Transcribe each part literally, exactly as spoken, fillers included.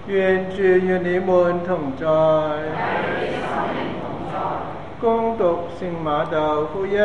願主與你們同在。恭讀聖馬竇福音。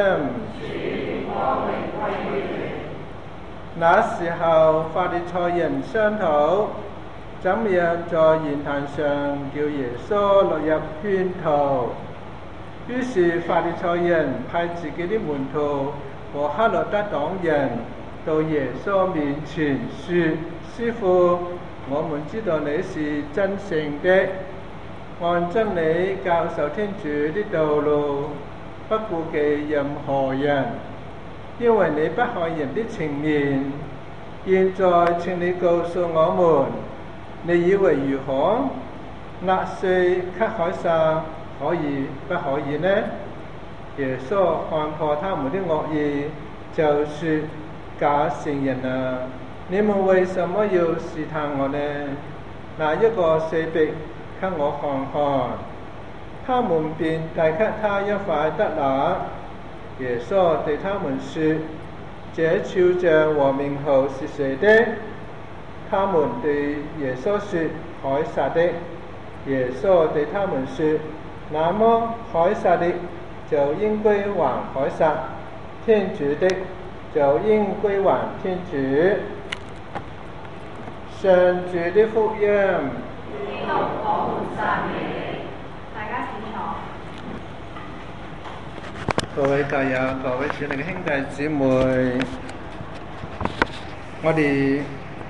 那時候，法利賽人商討怎樣在言談上叫耶穌落入圈套。於是法利賽人派自己的門徒和黑落德黨人到耶穌面前說：師傅，我們知道你是真誠的，按真理教授天主的道路，不顧忌任何人，因為你不看人的情面。現在請你告訴我們，你以為如何？納稅給凱撒可以不可以呢？耶穌看破他們的惡意，就說：假聖人啊，你們為什麼要試探我呢？拿一個稅幣給我看看。他們便遞給他一塊德納。耶穌對他們說：這肖像和名號是誰的？他們對耶穌說：凱撒的。耶穌對他們說：那麼凱撒的就應歸還凱撒，天主的就應歸還天主。上主的福音。 大家請坐。 各位教友、各位主內嘅兄弟姊妹，我哋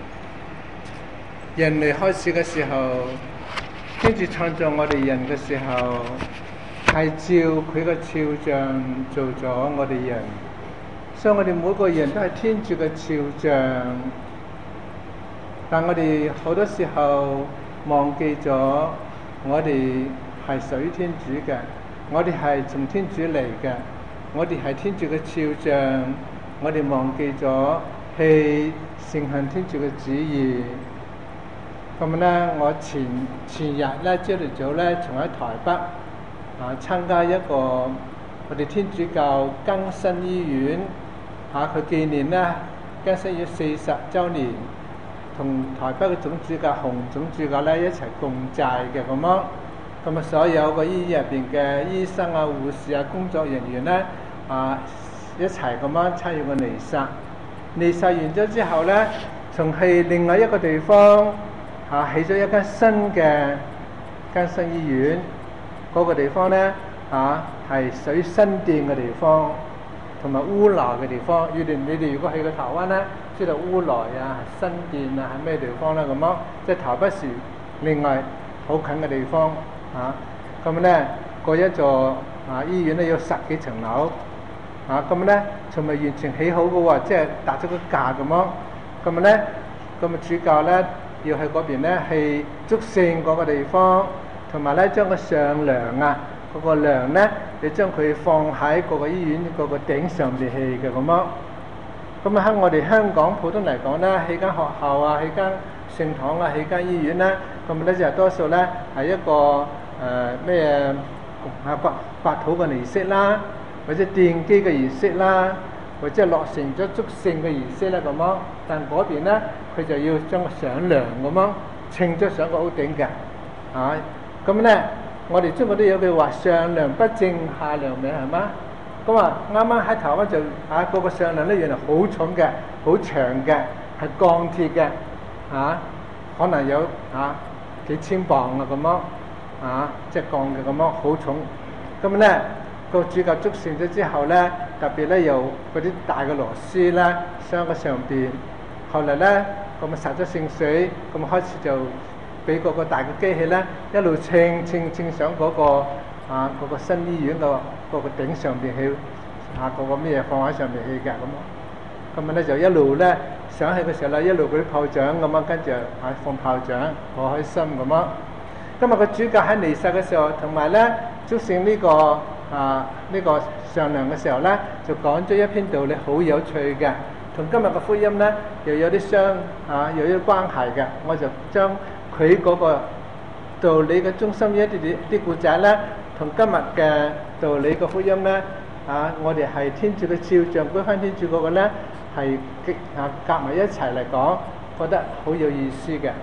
人類開始嘅時候，天主創造我哋人嘅時候，係照佢嘅肖像做咗我哋人，所以我哋每個人都係天主嘅肖像。但我哋好多時候忘記咗，我哋係屬於天主嘅，我哋係從天主嚟嘅，我哋係天主嘅肖像，我哋忘記咗去承行天主嘅旨意。咁咧，我前前日咧朝頭早咧，從喺台北啊參加一個我哋天主教更新醫院啊，佢紀念咧更新醫院四十週年，同台北嘅總主教洪總主教咧一齊共祭嘅咁樣。咁啊，所有個醫院入邊嘅醫生啊、護士啊、工作人員咧啊一齊咁樣參與個彌撒。彌撒完咗之後咧，仲去另外一個地方。啊！起咗一間新嘅更新醫院，嗰、那個地方咧，啊係屬於新店嘅地方，同埋烏來嘅地方。預定你哋如果去過台灣咧，知道烏來啊、新店啊係咩地方啦？咁樣即係台北市另外好近嘅地方。啊，咁咧嗰一座啊醫院咧有十幾層樓。啊，咁咧仲未完全起好嘅喎，即係搭咗個架咁樣。咁咧，咁啊主教咧。要去嗰邊咧，去祝聖嗰個地方，同埋咧將個上梁啊，嗰、那個梁咧，你將佢放喺嗰個醫院嗰個頂上邊去嘅咁樣。咁啊喺我哋香港普通嚟講咧，起間學校啊，起間聖堂啊，起間醫院咧，咁咧就多數咧係一個誒咩啊刮刮土嘅儀式啦，或者奠基嘅儀式啦。或者落成咗祝聖嘅儀式咧咁樣，但嗰邊咧佢就要將個上梁咁樣稱咗上個屋頂嘅，啊咁咧我哋中國都有句話上梁不正下梁美係嘛？咁啊啱啱喺台灣就啊嗰個上梁咧原來好重嘅，好長嘅，係鋼鐵嘅，啊可能有啊幾千磅啊咁樣，啊即係鋼嘅咁樣好重，咁咧。個主教祝聖咗之後咧，特別咧有嗰啲大嘅螺絲咧，鑲喺上邊。後嚟咧，咁啊灑咗聖水，咁開始就俾嗰個大嘅機器咧，一路稱稱稱上嗰、嗰個啊嗰、嗰個新醫院個嗰個頂上邊去，啊嗰、嗰個咩嘢放喺上邊去嘅咁。咁啊咧就一路咧上去嘅時候咧，一路嗰啲炮仗咁樣，跟住啊放炮仗，好開心咁樣。今日個主教喺彌撒嘅時候，同埋咧祝聖呢個。啊！呢、這個上梁嘅時候咧，就講咗一篇道理，好有趣嘅，同今日嘅福音咧又有啲相啊，又有啲關係嘅。我就將佢嗰個道理嘅中心一啲啲啲故仔咧，同今日嘅道理嘅福音咧，啊，我哋係天主嘅肖像歸翻天主嗰個咧，係啊夾埋一齊嚟講，覺得好有意思嘅。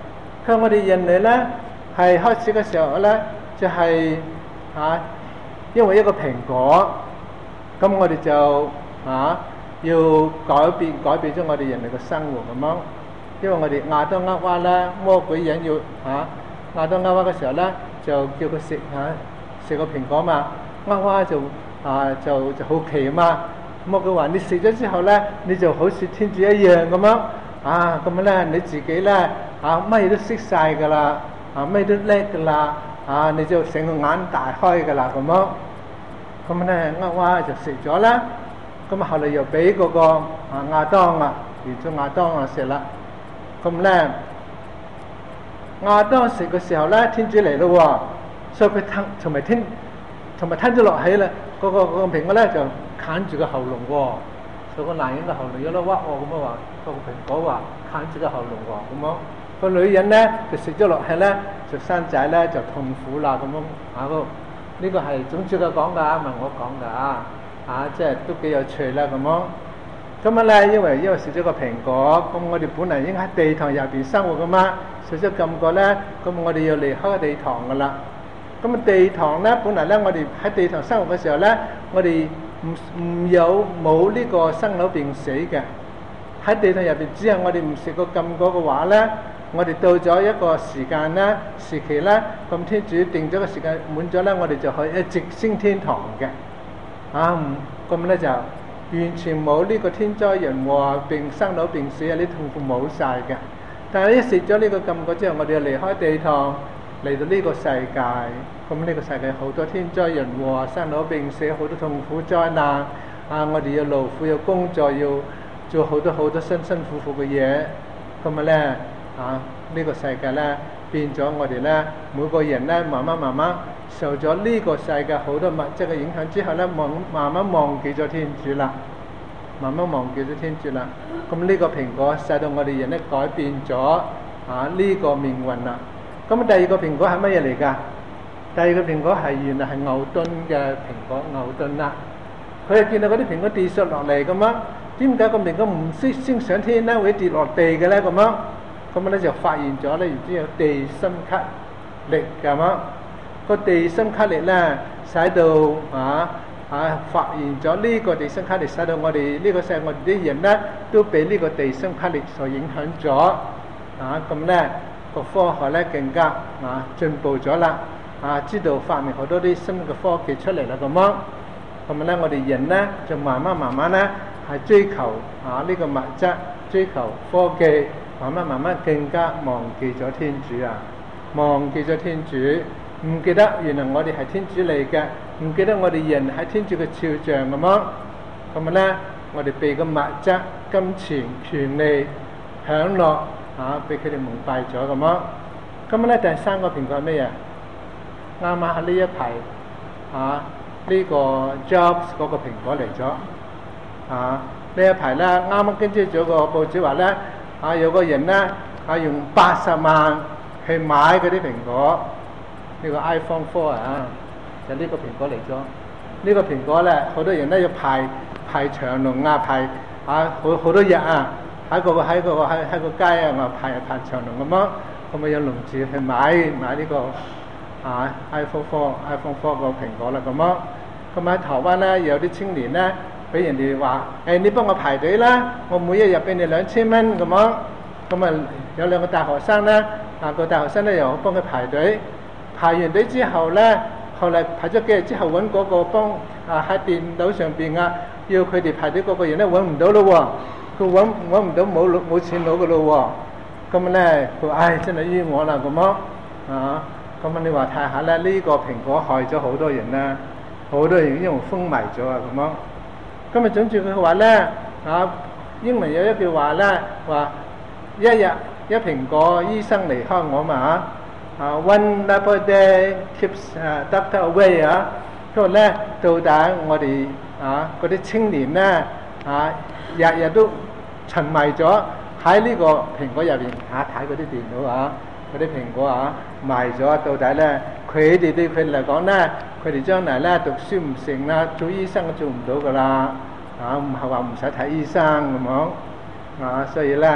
佢話我哋人類咧係開始嘅時候咧，就係、是、啊，因為一個蘋果，咁我哋就啊要改變改變咗我哋人類嘅生活咁樣。因為我哋亞當厄娃咧，魔鬼人要啊亞當厄娃嘅時候咧，就叫佢食嚇食個蘋果嘛，厄娃就啊就就好奇啊嘛。魔鬼話：你食咗之後咧，你就好似天主一樣咁樣啊，咁樣咧你自己咧啊乜嘢都識晒㗎啦，啊乜都叻㗎啦，啊你就成個眼大開㗎啦咁樣。咁咧厄娃就食咗啦，咁後嚟又俾嗰個啊亞當啊，原咗亞當啊食啦。咁咧亞當食嘅時候咧，天主嚟咯喎，所以佢吞同埋吞同埋吞咗落去啦。嗰、那個嗰、那個蘋果咧就砍住個喉嚨喎，所以個男人嘅喉嚨有得屈喎，咁啊話個蘋果話砍住個喉嚨喎，咁樣個女人咧就食咗落去咧，就生仔咧就痛苦啦咁樣啊個呢個係總主教講㗎，唔係我講㗎啊，啊即係都幾有趣啦咁樣。咁啊咧，因為因為食咗個蘋果，咁我哋本嚟應該喺地堂入邊生活噶嘛，食咗禁果咧，咁我哋要離開個地堂噶啦。咁啊地堂咧，本嚟咧我哋喺地堂生活嘅時候咧，我哋唔唔有冇呢個生老病死嘅。喺地堂入邊，只係我哋唔食個禁果嘅話咧，我哋到咗一個時間咧時期咧，咁天主定咗個時間滿咗咧，我哋就可以一直升天堂嘅。啊，咁咧就。完全冇呢個天災人禍、病生老病死啊！啲痛苦冇晒嘅。但係一食咗呢個禁果之後，我哋就離開地堂，嚟到呢個世界。咁呢個世界好多天災人禍、生老病死，好多痛苦災難。啊！我哋要勞苦，要工作，要做好多好多辛辛苦苦嘅嘢。咁啊咧啊！呢、這個世界咧變咗，我哋咧每個人咧慢慢慢慢受咗呢個世界好多物質嘅影響之後咧，慢慢慢忘記咗天主啦，慢慢忘記咗天主啦。咁呢個蘋果使到我哋人咧改變咗啊呢、這個命運啦。咁第二個蘋果係乜嘢嚟㗎？第二個蘋果係原來係牛頓嘅蘋果，牛頓啦。佢係見到嗰啲蘋果跌落落嚟咁樣，點解個蘋果唔識升上天咧，會跌落地嘅咧咁樣？咁咧就發現咗咧，然之後地心吸力咁樣，個地心吸力咧，使到啊啊發現咗呢個地心吸力，使到我哋呢個世界我哋啲人咧都俾呢個地心吸力所影響咗啊！咁咧個科學咧更加啊進步咗啦，啊知道發明好多啲新嘅科技出嚟啦咁樣，咁咧我哋人咧就慢慢慢慢咧係追求啊呢個物質，追求科技。慢慢慢慢更加忘記咗天主啊！忘記咗天主，唔記得原來我哋係天主嚟嘅，唔記得我哋人係天主嘅肖像咁樣。咁啊咧，我哋被個物質、金錢、權利、享樂啊，俾佢哋蒙蔽咗咁樣。咁咧第三個蘋果係咩啊？啱啱喺呢一排啊，呢、呢個 Jobs 嗰個蘋果嚟咗啊！呢一排咧，啱啱跟住咗個報紙話咧。啊！有個人咧，啊用八十萬去買嗰啲蘋果，呢、呢個 iPhone four 啊，就呢個蘋果嚟咗。呢、呢個蘋果咧，好多人咧要排排長龍啊，排啊好好多日啊，喺個喺個喺喺個街啊，我排排長龍咁樣，咁咪有龍住去買買呢、呢個啊 iPhone four iPhone four 個蘋果啦咁樣。咁喺台灣咧，有啲青年咧。俾人哋話：誒、欸，你幫我排隊啦，我每一日俾你兩千蚊咁樣。咁啊，有兩個大學生咧，啊個大學生咧又幫佢排隊。排完隊之後咧，後嚟排咗幾日之後，揾嗰個幫啊喺電腦上邊啊，要佢哋排隊嗰個人咧揾唔到咯喎，佢揾揾唔到冇攞冇錢攞嘅咯喎。咁咧，佢話：唉，真係冤枉啦咁樣啊！咁啊，你話睇下咧，呢、呢個蘋果害咗好多人啦，好多人因為瘋迷咗啊咁樣。咁啊，總之佢話咧，啊英文有一句話咧，話一日一蘋果，醫生離開我嘛啊 ，one apple day keeps doctor away 啊。佢話咧，到底我哋啊嗰啲青年咧啊，日日都沉迷咗喺呢個蘋果入邊嚇睇嗰啲電腦啊，嗰啲蘋果啊賣咗，到底咧佢哋對佢嚟講咧？佢哋將來咧讀書唔成啦，做醫生都做唔到噶啦，啊唔係話唔使睇醫生咁樣，啊所以咧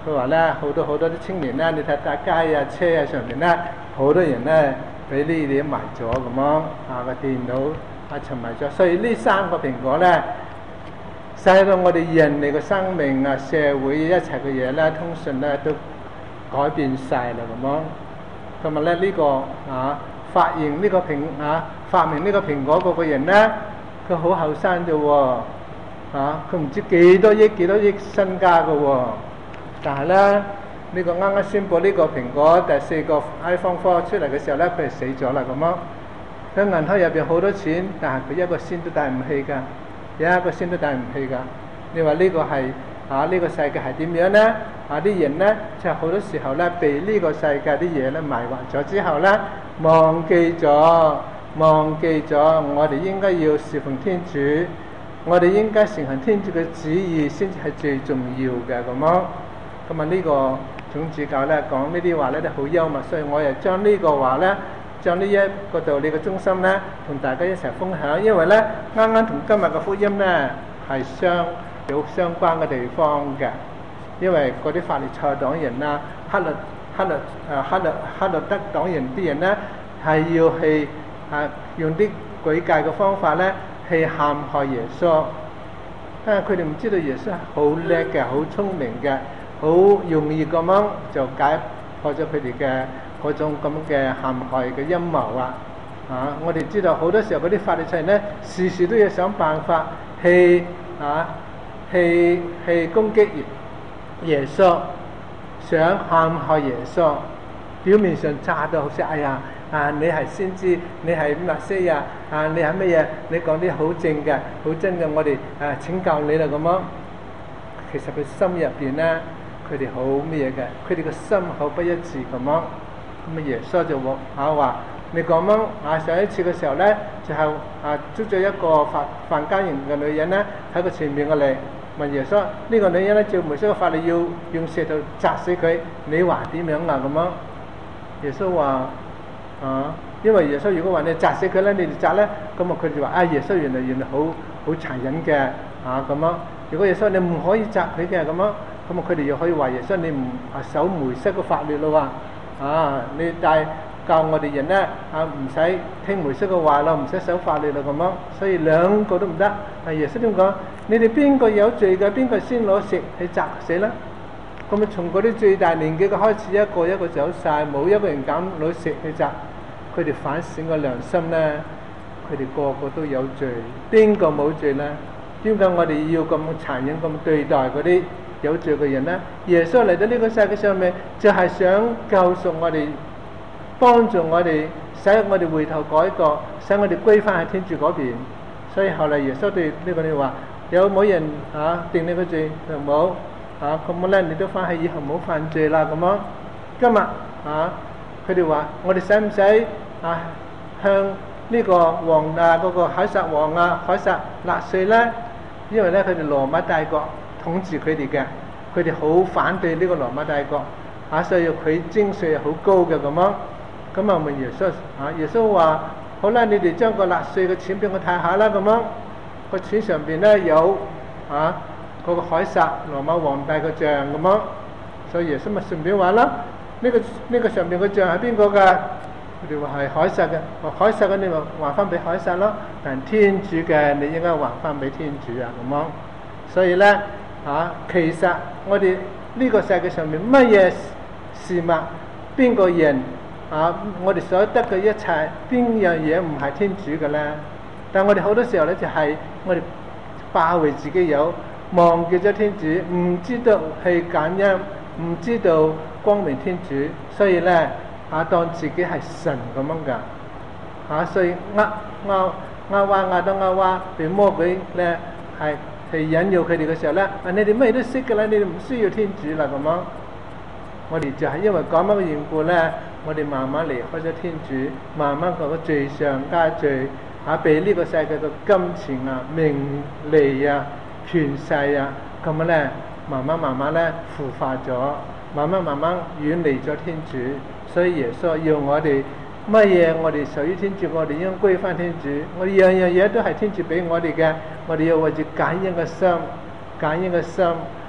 佢話咧好多好多啲青年咧，你睇大街啊車啊上面咧，好多人咧俾呢啲埋咗咁樣啊個電腦啊沉埋咗，所以呢三個蘋果咧，使到我哋人類嘅生命啊、社會一切嘅嘢咧，通訊咧都改變晒啦咁樣。同埋咧呢個啊發現呢個蘋啊發明呢個蘋果嗰個人咧，佢好後生啫喎。啊！佢唔知幾多億幾多億身家嘅喎，但係咧呢、呢個啱啱宣佈呢個蘋果第四個 iPhone 四出嚟嘅時候咧，佢係死咗啦咁樣。佢銀行入邊好多錢，但係佢一個仙都帶唔起㗎，有一個仙都帶唔起㗎。你話呢個係啊呢、呢個世界係點樣咧？啊啲人咧就係、好多時候咧被呢個世界啲嘢咧迷惑咗之後咧，忘記咗忘記咗我哋應該要侍奉天主。我哋應該承行天主嘅旨意先至係最重要嘅咁樣。咁啊呢個總主教咧講呢啲話咧都好幽默，所以我又將呢個話咧，將呢一個道理嘅中心咧，同大家一齊分享。因為咧啱啱同今日嘅福音咧係相有相關嘅地方嘅。因為嗰啲法利賽黨人啊、克律克律誒克律克律德黨人啲人咧係要去啊用啲詭計嘅方法咧。係陷害耶穌，啊！佢哋唔知道耶穌係好叻嘅、好聰明嘅、好容易咁樣就解破咗佢哋嘅嗰種咁嘅陷害嘅陰謀啊！啊！我哋知道好多時候嗰啲法利賽人咧，時時都要想辦法去啊，去去攻擊耶穌，想陷害耶穌，表面上詐到好似哎呀〜啊！你係先知，你係默西亞啊！你係乜嘢？你講啲好正嘅、好真嘅，我哋啊請教你啦咁樣。其實佢心入邊咧，佢哋好乜嘢嘅？佢哋個心好不一致咁樣。咁啊耶穌就話啊話：你講乜啊？上一次嘅時候咧，就係、是、啊捉咗一個犯犯奸淫嘅女人咧，喺佢前面嘅嚟問耶穌：呢、這個女人咧照梅瑟嘅法律要用石頭砸死佢，你話點樣啊？咁樣耶穌話。啊，因為耶穌如果話你砸死佢咧，你哋砸咧，咁啊佢哋話啊耶穌原來原來好好殘忍嘅啊咁樣。如果耶穌你唔可以砸佢嘅咁樣，咁啊佢哋又可以話耶穌你唔啊守梅瑟嘅法律咯喎。啊，你帶教我哋人咧啊唔使聽梅瑟嘅話咯，唔使守法律咯咁樣。所以兩個都唔得。啊耶穌點講？你哋邊個有罪嘅，邊個先攞石去砸死啦？咁啊從嗰啲最大年紀嘅開始，一個一個走晒，冇一個人敢攞石去砸。佢哋反省個良心咧，佢哋個個都有罪，邊個冇罪咧？點解我哋要咁殘忍咁對待嗰啲有罪嘅人咧？耶穌嚟到呢個世界上面，就係想救贖我哋，幫助我哋，使我哋回頭改過，使我哋歸翻喺天主嗰邊。所以後嚟耶穌對呢個你話：有冇人啊定你個罪？就冇啊，咁咧你都翻去以後唔好犯罪啦咁樣。今日啊，佢哋話：我哋使唔使？啊，向呢個王啊，嗰、那個凱撒王啊，凱撒納稅咧，因為咧佢哋羅馬帝國統治佢哋嘅，佢哋好反對呢個羅馬帝國，啊，所以佢徵稅好高嘅咁樣。咁啊問耶穌，啊耶穌話：好啦，你哋將個納稅嘅錢俾我睇下啦咁樣。個錢上邊咧有啊嗰、那個凱撒羅馬皇帝嘅像咁樣，所以耶穌咪順便話啦：呢、這個呢、這個上邊嘅像係邊個㗎？佢哋話係凱撒嘅，話凱撒嘅你咪還翻俾凱撒咯，但天主嘅你應該還翻俾天主啊咁樣。所以咧啊，其實我哋呢個世界上面乜嘢事物，邊個人啊，我哋所得嘅一切，邊樣嘢唔係天主嘅咧？但我哋好多時候咧就係、是、我哋霸為自己有，忘記咗天主，唔知道去感恩，唔知道光明天主，所以咧。啊，當自己係神咁樣噶，啊，所以呃呃呃話呃到呃話，俾魔鬼咧係係引誘佢哋嘅時候咧，啊，你哋乜嘢都識嘅啦，你哋唔需要天主啦咁樣。我哋就係因為咁樣嘅緣故咧，我哋慢慢離開咗天主，慢慢個個罪上加罪，啊，被呢個世界嘅金錢啊、名利啊、權勢啊，咁樣咧，慢慢慢慢咧腐化咗，慢慢慢慢遠離咗天主。所以耶穌要我哋乜嘢，我哋屬於天主，我哋應該歸翻天主。我哋樣樣嘢都係天主俾我哋嘅，我哋要為住感恩嘅心、感恩嘅心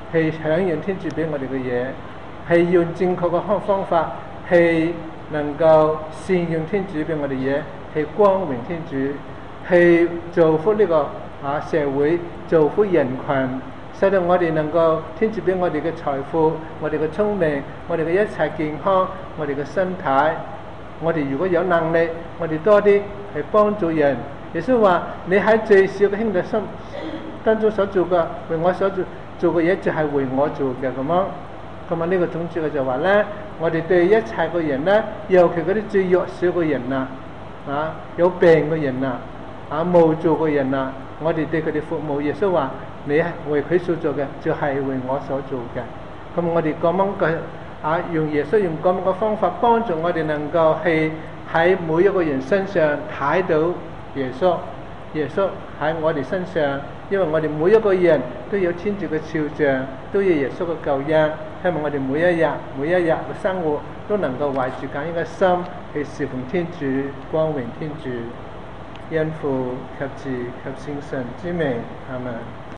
係響應天主俾我哋嘅嘢，係用正確嘅方方法，係能夠善用天主俾我哋嘢，係光榮天主，係造福呢個啊社會，造福人群，使到我哋能夠天主俾我哋嘅財富，我哋嘅聰明，我哋嘅一切健康，我哋嘅身體，我哋如果有能力，我哋多啲係幫助人。耶穌話：你喺最小嘅兄弟心當中所做嘅，為我所做做嘅嘢，就係為我做嘅咁樣。咁啊，呢個總主嘅就話咧，我哋對一切嘅人咧，尤其嗰啲最弱小嘅人啊，啊有病嘅人啊，啊無助嘅人啊，我哋對佢哋服務。耶穌話：你係為佢所做嘅，就係為我所做嘅。咁我哋咁樣嘅啊，用耶穌用咁樣嘅方法幫助我哋，能夠係喺每一個人身上睇到耶穌，耶穌喺我哋身上，因為我哋每一個人都有天主嘅肖像，都有耶穌嘅救恩。希望我哋每一日每一日嘅生活都能夠懷住咁樣嘅心去侍奉天主，光榮天主，因父及子及聖神之名，阿們。